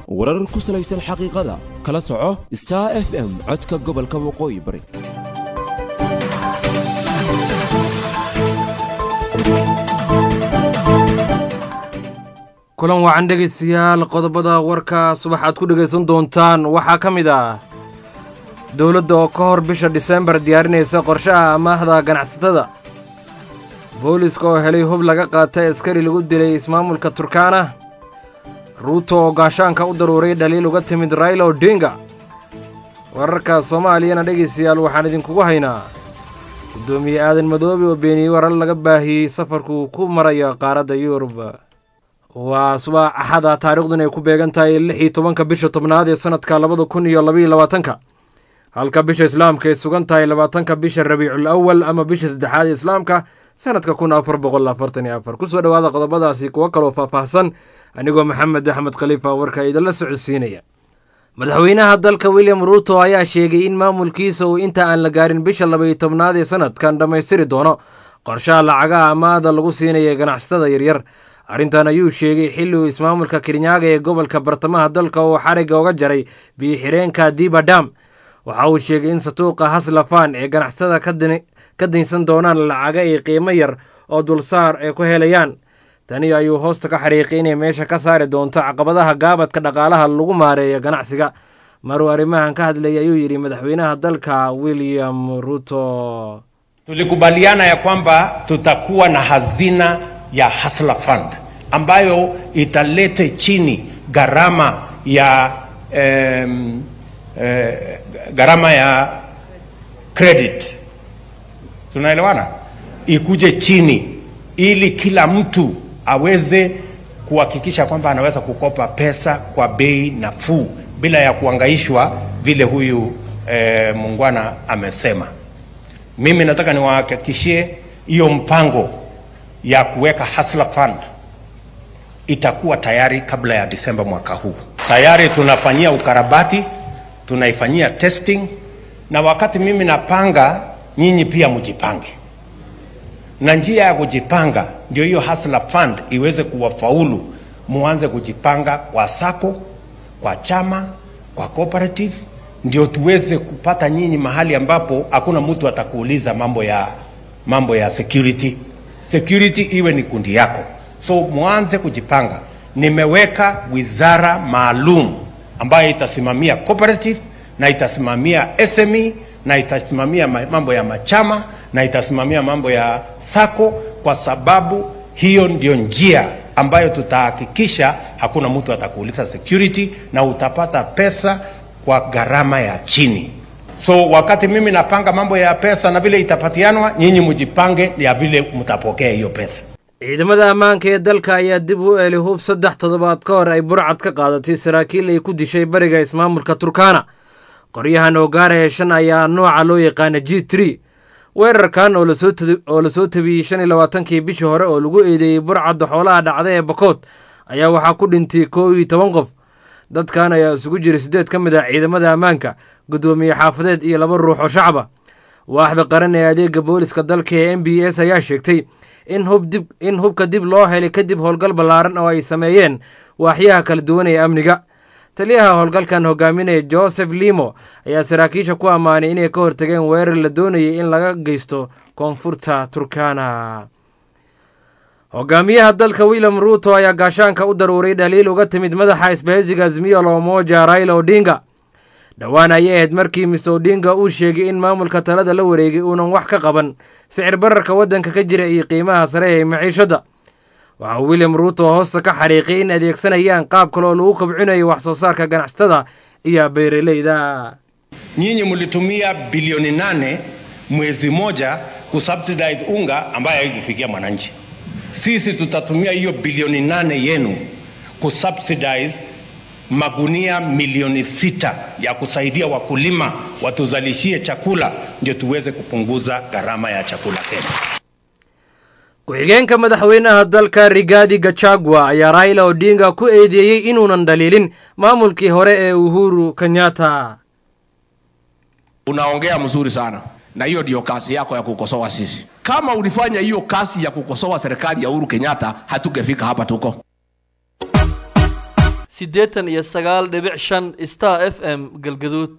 warar ku salaysan xaqiiqada kala soco Star FM codka gobolka waqooyi bari kulan wacan dhageystayaal qodobada warka subaxaad ku dhageysan doontaan waxaa ka mid ah dawladda oo ka hor bisha December diyaarinaysa qorshaha amaahda ganacsatada booliska oo helay hub laga qaatay askari lagu dilay ismaamulka Turkana Ruto oo gaashaanka u daruuray dhaliil uga timid Raila Odinga wararka Soomaaliya dhageystayaal waxaan idinkugu haynaa gudoomiye aadan madoobe oo beeniyay warar laga baahiyay safarku ku maraya qaaradda Yurub waa subax axada taariikhduna ay ku beegan tahay 16 bisha tobnaad ee sanadka 2022 halka bisha islaamka ay sugan tahay 20 bisha Rabiicul Awwal ama bisha saddexaad ee islaamka sanadka 1444 kusoo dhawaada qodobadaasi kuwa kale oo faahfaahsan anigoo Maxamed Axmed Khalifa warka idin la socodsiinaya madaxweynaha dalka William Ruto ayaa sheegay in maamulkiisa uu inta aan la gaarin bisha 12aad ee sanadkan dhameystiri doono qorshaha lacagaha amaahda lagu siinayo ganacsatada yaryar arrintan ayuu sheegay xilli uu ismaamulka Kirinyaga ee gobolka bartamaha dalka oo xariga uga jaray biyo-xireenka Diba Dam waxa uu sheegay in satuuqa Haslafan ee ganacsatada ka dinsan doonaan lacaga ay qiimo yar oo dulsaar ay ku helayaan tani ayuu hoosta ka xariiqay inay meesha ka saari doonto caqabadaha gaabadka dhaqaalaha lagu maareeyo ganacsiga maruu arrimahan ka hadlay ayuu yiri madaxweynaha dalka William Ruto tulikubaliana ya kwamba tutakuwa na hazina ya Hustler Fund ambayo italete chini gharama ya credit. Tunaelewana? Ikuje chini ili kila mtu aweze kuhakikisha kwamba anaweza kukopa pesa kwa bei nafuu bila ya kuhangaishwa vile huyu Mungwana amesema. Mimi nataka niwahakikishie hiyo mpango ya kuweka Hustler Fund itakuwa tayari kabla ya Disemba mwaka huu. Tayari tunafanyia ukarabati, tunaifanyia testing na wakati mimi napanga nyinyi pia mjipange. Na njia ya kujipanga ndio hiyo Hustler Fund iweze kuwafaulu muanze kujipanga kwa sako, kwa chama, kwa cooperative ndio tuweze kupata nyinyi mahali ambapo hakuna mtu atakuuliza mambo ya security iwe ni kundi yako. So muanze kujipanga. Nimeweka wizara maalum ambayo itasimamia cooperative na itasimamia SME na itasimamia mambo ya machama na itasimamia mambo ya sako kwa sababu hiyo ndio njia ambayo tutahakikisha hakuna mtu atakuuliza security na utapata pesa kwa gharama ya chini. So wakati mimi napanga mambo ya pesa na vile itapatianwa nyinyi mjipange ya vile mtapokea hiyo pesa. ciidamada ammaanka ee dalka ayaa dib u eeli hub 3 toddobaad ka hor ay burcad ka qaadatay saraakiil ay ku dishay bariga ismaamulka Turkana qoryahan oo gaaraya 5 ayaa nooca loo yaqaan G3 weerarkan oo la soo tabiyay 25kii bishii hore oo lagu eedeeyay burcad xoolaha dhacday ee Bakood ayaa waxa ku dhintay 11 qof dadkan ayaa isugu jiray 8 ka mid ah ciidamada ammaanka gudoomiye xaafadeed iyo 2 ruux oo shacab waaxda qaran ee adeega booliska dalka ee MBS ayaa sheegtay in hubka dib loo helay kadib howlgal ballaaran oo ay sameeyeen waaxyaha kala duwan ee amniga taliyaha howlgalkan hogaaminaya Joseph Limo ayaa saraakiisha ku amaanay inay ka hortageen weerar la doonayay in laga geysto koonfurta Turkana hogaamiyaha dalka William Ruto ayaa gaashaanka u daruuray dhaliil uga timid madaxa isbahaysiga Azimio la Umoja Raila Odinga dhawaan ayay ahayd markii Mr Odinga uu sheegay in maamulka talada la wareegay uunan wax ka qaban sicir bararka wadanka ka jira iyo qiimaha sare ee maciishada waxa William Ruto hoosta ka xariiqay in adeegsanayaan qaab kale oo lagu kobcinayo wax soo saarka ganacsatada iyo beeraleyda. Nyinyi mlitumia bilioni 8 mwezi moja kusubsidize unga ambaye haikufikia mwananchi. Sisi tutatumia hiyo bilioni 8 yenu kusubsidize magunia milioni 6 ya kusaidia wakulima watuzalishie chakula ndio tuweze kupunguza gharama ya chakula Kenya. ku-xigeenka madaxweynaha dalka Rigathi Gachagua ayaa Raila Odinga ku eedeeyay inuunan dhaliilin maamulkii hore ee Uhuru Kenyatta. Unaongea mzuri sana na hiyo ndio kazi yako ya kukosoa sisi. Kama ulifanya hiyo kazi ya kukosoa serikali ya Uhuru Kenyatta hatungefika hapa tuko. 89.5 Star FM Galgaduud.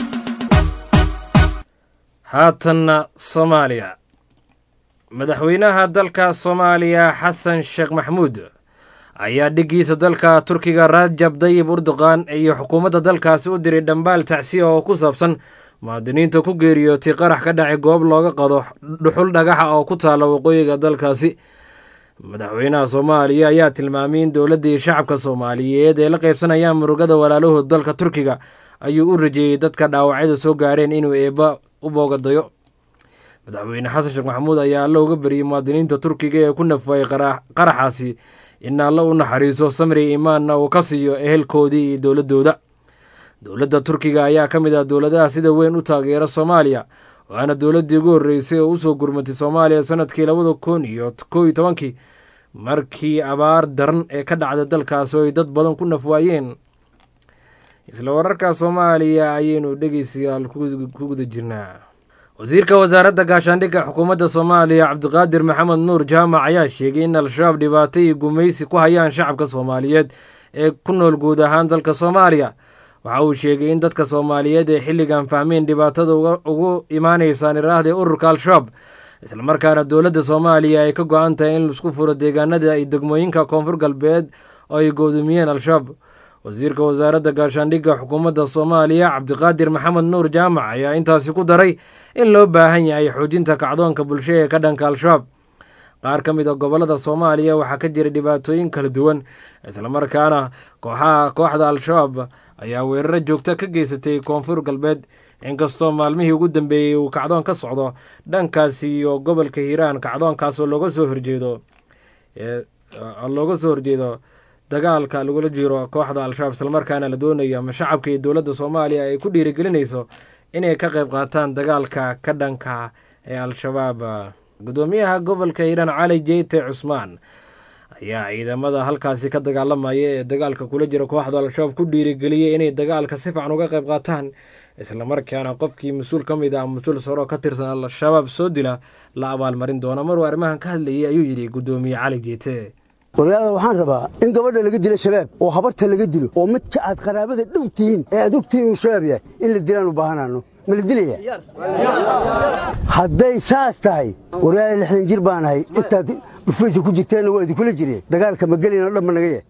haatanna Soomaaliya madaxweynaha dalka Soomaaliya Xasan Sheekh Maxamuud ayaa dhigiisa dalka Turkiga Rajab Tayyip Erdogan iyo xukuumadda dalkaasi u diray dhambaal tacsiya oo ku saabsan muwaadiniinta ku geeriyootay qarax ka dhacay goob looga qado dhuxul dhagaxa oo ku taala waqooyiga dalkaasi. madaxweynaha Soomaaliya ayaa tilmaamay in dowladda iyo shacabka Soomaaliyeed ay la qaybsanayaan murugada walaalahooda dalka Turkiga ayuu u rajeeyay dadka dhaawacyada soo gaareen inuu eeba u boogadayo. madaxweyne Xasan Sheekh Maxamuud ayaa alla uga bariyay muwaadiniinta Turkiga ee ku nafay qaraxaasi in alla u naxariiso samri iimaanna uu ka siiyo ehelkoodii iyo dowladooda. dowladda Turkiga ayaa ka mid ah dowladaha sida weyn u taageera Soomaaliya waana dowladdii ugu horreysay oo u soo gurmatay Soomaaliya sanadkii 2011 markii abaar daran ee ka dhacday dalkaas oo ay dad badan ku nafwaayeen. isla wararka Soomaaliya ayaynu dhegeystayaal ku guda jirnaa. wasiirka wasaaradda gaashaandhigga xukuumadda Soomaaliya Cabdiqaadir Maxamed Nuur Jaamac ayaa sheegay in al-shabaab dhibaato iyo gumaysi ku hayaan shacabka Soomaaliyeed ee ku nool guud ahaan dalka Soomaaliya. waxa uu sheegay in dadka Soomaaliyeed ee xilligan fahmeen dhibaatada ugu imaanaysa niraahda ururka al-shabaab isla markaana dowladda Soomaaliya ay ka go'an tahay in la isku furo deegaanada ay degmooyinka koonfur galbeed oo ay go'doomiyeen al-shabaab. wasiirka wasaaradda gaashaandhigga xukuumadda Soomaaliya Cabdiqaadir Maxamed Nuur Jaamac ayaa intaasi ku daray in loo baahan yahay xoojinta kacdoonka bulshada ee ka dhanka al-shabaab. qaar ka mid ah gobolada Soomaaliya waxaa ka jira dhibaatooyin kala duwan isla markaana kooxda al-shabaab ayaa weeraro joogto ka geysatay koonfur galbeed inkastoo maalmihii ugu dambeeyay uu kacdoon ka socdo dhankaasi iyo gobolka Hiiraan kacdoonkaas oo looga soo horjeedo dagaalka lagula jiro kooxda al-shabaab isla markaana la doonayo ama shacabka iyo dowladda Soomaaliya ay ku dhiirigelinayso inay ka qayb qaataan dagaalka ka dhanka ee al-shabaab. gudoomiyaha gobolka Hiiraan Cali Jeyte Cusmaan ayaa ciidamada halkaasi ka dagaalamaya ee dagaalka kula jira kooxda al-shabaab ku dhiirigeliyay inay dagaalka si fiican uga qayb qaataan isla markaana qofkii mas'uul ka mid ah mas'uul saro ka tirsan al-shabaab soo dila la abaalmarin doona. maruu arrimahan ka hadlayay ayuu yidhi gudoomiye Cali Jeyte. walaalaha waxaan rabaa in gabadha laga dilo shabaab oo habarta laga dilo oo midka aad qaraabada dhow tihiin ee aad ogtihiin uu shabaab yahay in la dilaan u baahanaano ma la dilaya hadday saas tahay walaalaha 60 jir baan ahay intaad dhufaysa ku jirteen waa idin kula jireen dagaalka ma gelin oo dhan naga yahay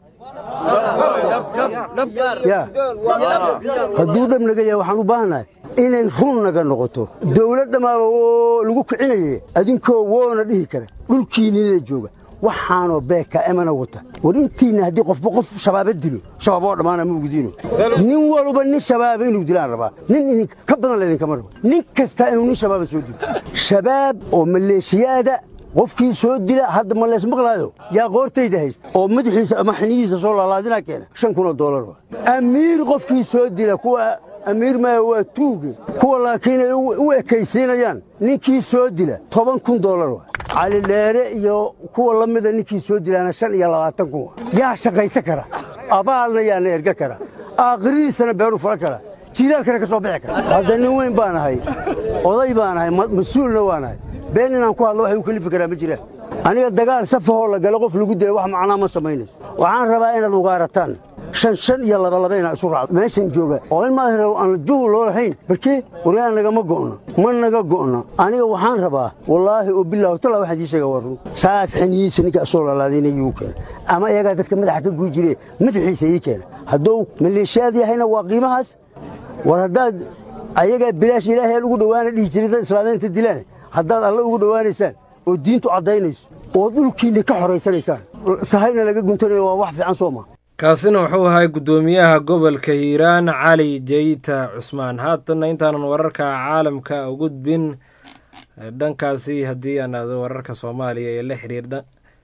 hadduu dhab naga yahay waxaan u baahanahay inay run naga noqoto dowladda ma lagu kicinayay adinkoo woona dhihi kara dhulkiinina jooga waxaanoo beeka emana wata war intiina haddii qofba qof shabaaba dilo shabaab oo dhammaana ma ugdiino nin walba nin shabaaba inuu dilaan rabaa nin idin ka badan laydinkama rabo nin kasta inuu nin shabaaba soo dilo shabaab oo maleeshiyaada qofkii soo dila hadda ma lees maqlaayo yaa qoortayda haysta oo madaxiisa ama xiniyiisa soo laalaadina keena $5,000 amiir qofkii soo dila kuwa amiir ma waa tuuge kuwa laakiin u ekaysiinayaan ninkii soo dila $10,000 cali dheere iyo kuwa la mida ninkii soo dilaana 25,000 yaa shaqaysan kara abaalna yaana erga kara aakhiriisana beeru fala kara jiilaalkana ka soo bixi kara hadda nin weyn baan ahay oday baan ahay mas'uulna waan ahay been inaan ku hadlo waxay u kalifi karaa ma jiraan aniga dagaal safahoo la galo qof lagu dilay wax macnaa ma samaynayso waxaan rabaa inaad ugaarataan shan iyo laba inaa isu raaco meeshan jooga oo in maahira aan juhu loo lahayn barkee wariyaan nagama go'no ma naga go'no aniga waxaan rabaa wallaahi oo bilaahi tala waxaan ii sheega warun saas xiniisa ninka soo laalaadinay uu keen ama iyaga dadka madaxa ka guuy jiray madaxiisa ii keen hadduu maleeshiyaad yahayna waa qiimahaas war haddaad ayaga bilaash ilaahay ugu dhawaana dhihi jiray islaamiinta dilaan haddaad alla ugu dhawaanaysaan oo diintu cadaynayso oo dhulkiina ka xoreysanaysaan sahayna laga guntanayo waa wax fiican soo ma kaasina wuxuu ahaa gudoomiyaha gobolka Hiiraan Cali Jeyte Cusmaan. haatan intaanan wararka caalamka u gudbin dhankaasi haddii aan aado wararka Soomaaliya ee la xiriirda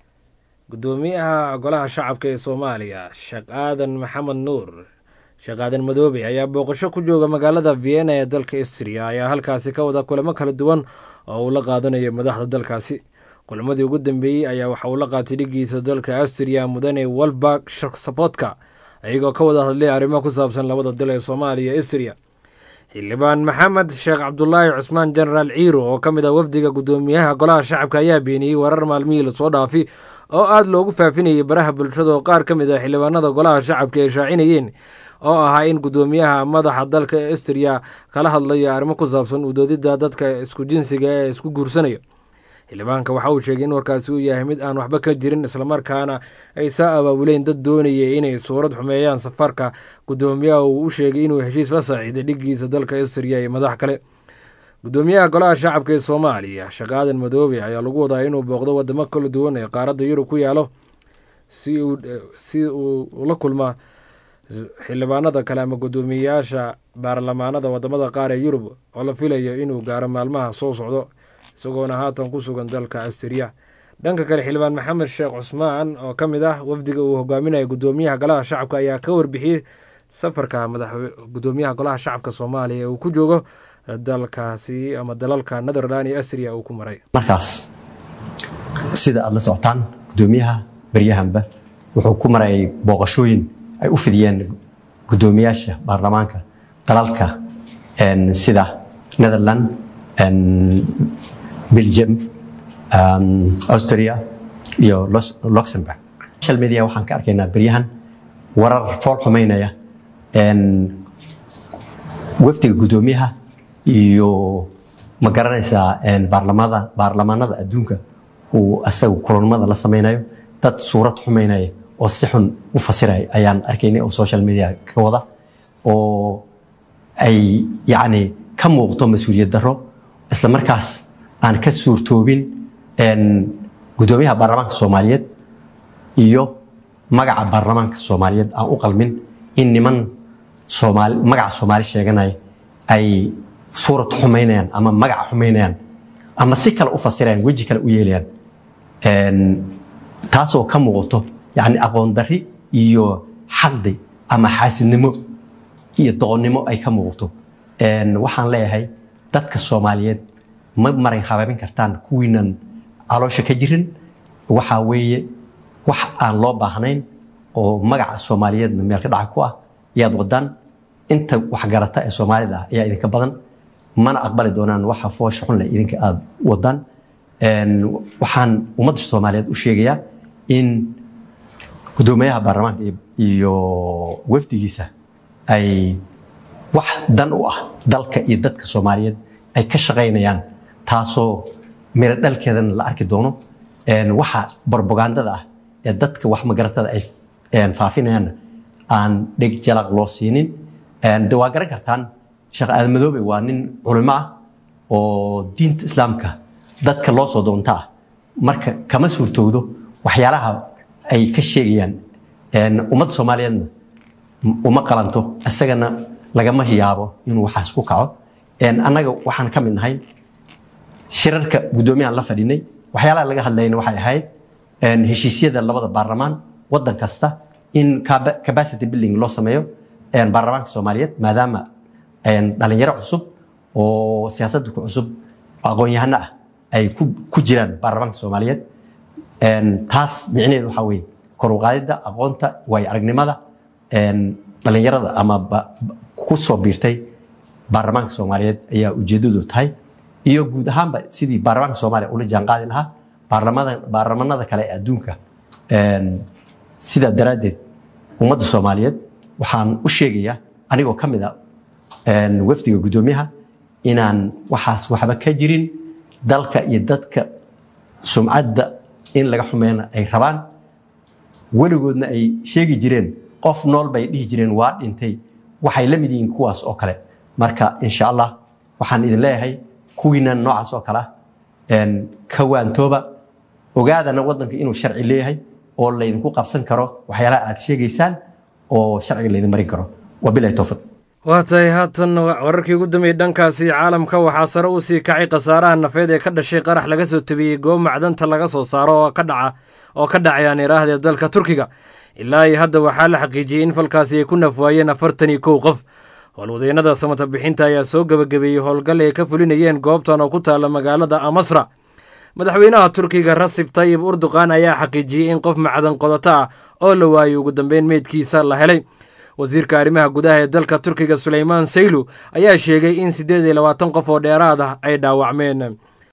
gudoomiyaha golaha shacabka ee Soomaaliya Sheekh Aadan Maxamed Nuur Sheekh Aadan Madoobe ayaa booqasho ku jooga magaalada Vienna ee dalka Austria ayaa halkaasi ka wada kulamo kala duwan oo uu la qaadanayo madaxda dalkaasi. kulamadii ugu dambeeyay ayaa waxa uu la qaatay dhigiisa dalka Austria mudane Wolfgang Sobotka ayagoo ka wada hadlay arrimo ku saabsan labada dal ee Soomaaliya iyo Austria. xildhibaan Maxamed Sheekh Cabdullaahi Cusmaan General Ciiro oo ka mid ah wafdiga gudoomiyaha golaha shacabka ayaa beeniyay warar maalmihii la soo dhaafay oo aad loogu faafinayay baraha bulshada oo qaar ka mid ah xildhibaanada golaha shacabka ay shaacinayeen oo ahaa in guddoomiyaha madaxa dalka Austria kala hadlaya arrimo ku saabsan u doodidda dadka isku jinsiga ee isku guursanaya. xildhibaanka waxa uu sheegay in warkaasi uu yahay mid aan waxba ka jirin islamarkaana ay saa abaabuleen dad doonaya inay suurad xumeeyaan safarka guddoomiyaha uu u sheegay inuu heshiis la saaxiiday dhiggiisa dalka Austria iyo madax kale. guddoomiyaha golaha shacabka ee Soomaaliya Sheekh Aadan Madoobe ayaa lagu wadaa inuu booqdo wadamo kala duwan ee qaaradda Yurub ku yaalo si uu la kulma xildhibaanada kale ama guddoomiyayaasha baarlamaanada wadamada qaar ee Yurub oo la filayo inuu gaaro maalmaha soo socdo isagoona haatan ku sugan dalka Austria. dhanka kale xildhibaan Maxamed Sheekh Cusmaan oo ka mid ah wafdiga uu hogaaminayo guddoomiyaha golaha shacabka ayaa ka warbixiyay safarka guddoomiyaha golaha shacabka Soomaaliya uu ku joogo dalkaasi ama dalalka Netherland iyo Austria uu ku maray. markaas sida aad la socotaan guddoomiyaha baryahanba wuxuu ku maray booqashooyin ay u fidiyeen guddoomiyaasha baarlamaanka dalalka sida Netherland Belgium Austria iyo Luxembourg. social media waxaan ka arkaynaa baryahan warar fool xumeynaya wafdiga guddoomiyaha iyo ma garanaysaa baarlamaanada adduunka uu asagu kulamada la sameynayo dad suurad xumeynaya oo si xun u fasiraya ayaan arkaynay oo social media ka wada oo ay yacni ka muuqdo mas-uuliyad darro isla markaas aan ka suurtoobin guddoomiyaha baarlamaanka Soomaaliyeed iyo magaca baarlamaanka Soomaaliyeed aan u qalmin in niman magaca Soomaali sheeganay ay suurad xumeynayaan ama magaca xumeynayaan ama si kale u fasirayaan weji kale u yeelayaan taasoo ka muuqato yacni aqoon darri iyo xaqdi ama xaasidnimo iyo doqonnimo ay ka muuqato. waxaan leeyahay dadka Soomaaliyeed ma marin habaabin kartaan kuwiinan caloosha ka jirin waxa weeye wax aan loo baahnayn oo magaca Soomaaliyeedna meel ka dhaca ku ah yaad wadaan inta wax garata ee Soomaalida ayaa idinka badan mana aqbali doonaan waxa foosha xun leh idinka aad wadaan. waxaan ummadda Soomaaliyeed u sheegayaa in guddoomiyaha baarlamaanka iyo wafdigiisa ay wax dan u ah dalka iyo dadka Soomaaliyeed ay ka shaqeynayaan taasoo meel dhalkeedana la arki doono waxa propagandada ah ee dadka wax magaratada ay faafinayaan aan dhig jalaq loo siinin. waa garan kartaan Sheekh Aadan Madoobe waa nin culimo ah oo diinta islaamka dadka loo soo doonta marka kama suurtoodo waxyaalaha ay ka sheegayaan ummadda Soomaaliyeedna uma qalanto asagana lagama yaabo inuu waxaas ku kaco. annaga waxaan ka mid nahay shirarka guddoomiyaha la fadhinay waxyaalaha laga hadlayna waxay ahayd heshiisyada labada baarlamaan waddan kasta in capacity building loo sameeyo baarlamaanka Soomaaliyeed maadaama dhalinyaro cusub oo siyaasadda ku cusub aqoon-yahano ah ay ku jiraan baarlamaanka Soomaaliyeed. taas micnaheedu waxa weeye kor u qaadidda aqoonta way aragnimada dhalinyarada ama ku soo biirtay baarlamaanka Soomaaliyeed ayaa ujeedadu tahay iyo guud ahaanba sidii baarlamaanka Soomaaliya ula jaan qaadi lahaa baarlamaanada kale ee adduunka. sida daraadeed ummadda Soomaaliyeed waxaan u sheegayaa anigoo ka mid ah wafdiga guddoomiyaha inaan waxaas waxba ka jirin dalka iyo dadka sumcadda in laga xumeeyana ay rabaan weligoodna ay sheegi jireen qof nool bay dhihi jireen waa dhintay waxay la mid yihiin kuwaas oo kale. marka insha Allah waxaan idin leeyahay kuwiina noocaas oo kale ka waantooba ogaadana waddanka inuu sharci leeyahay oo la idinku qabsan karo waxyaalaha aad sheegaysaan oo sharciga la idin marin karo. wabillahi tawfiq. waatay haatan wararkii ugu dambeeyay dhankaasi caalamka waxaa sare u sii kacay khasaaraha nafeed ee ka dhashay qarax laga soo tabiyey goob macdanta laga soo saaro oo ka dhacayaan iraahda dalka Turkiga. ilaa hadda waxaa la xaqiijiyay in falkaasi ay ku nafwaayeen 41 qof. howlwadeennada samata bixinta ayaa soo gabagabeeyey howlgal ay ka fulinayeen goobtan oo ku taala magaalada Amasra. madaxweynaha Turkiga Recep Tayyip Erdogan ayaa xaqiijiyay in qof macdan qodata ah oo la waayay ugu dambeyn meedkiisa la helay. wasiirka arrimaha gudaha ee dalka Turkiga Suleyman Seylu ayaa sheegay in 28 qof oo dheeraad ah ay dhaawacmeen.